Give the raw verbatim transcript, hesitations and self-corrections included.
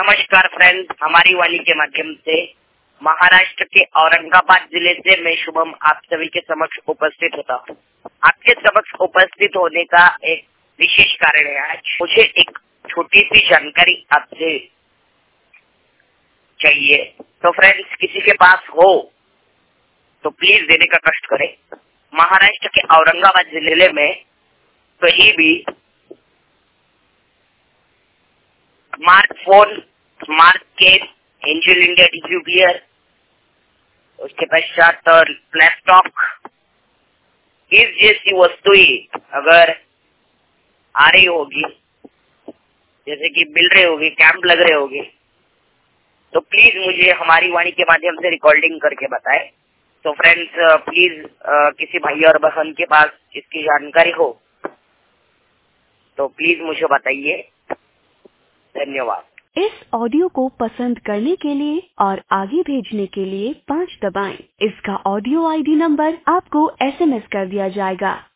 नमस्कार फ्रेंड्स, हमारी वाणी के माध्यम से महाराष्ट्र के औरंगाबाद जिले से मैं शुभम आप सभी के समक्ष उपस्थित होता हूँ। आपके समक्ष उपस्थित होने का एक विशेष कारण है। आज मुझे एक छोटी सी जानकारी आपसे चाहिए, तो फ्रेंड्स किसी के पास हो तो प्लीज देने का कष्ट करें। महाराष्ट्र के औरंगाबाद जिले में कहीं भी smartphone, smart case, Angel India distributor, उसके पश्चात लैपटॉप, इस जैसी वस्तुएं अगर आ रही होगी, जैसे कि मिल रहे होगी, कैंप लग रहे होगे, तो प्लीज मुझे हमारी वाणी के माध्यम से रिकॉर्डिंग करके बताएं। तो फ्रेंड्स प्लीज किसी भाई और बहन के पास इसकी जानकारी हो तो प्लीज मुझे बताइए। धन्यवाद। इस ऑडियो को पसंद करने के लिए और आगे भेजने के लिए पाँच दबाएं। इसका ऑडियो आईडी नंबर आपको एसएमएस कर दिया जाएगा।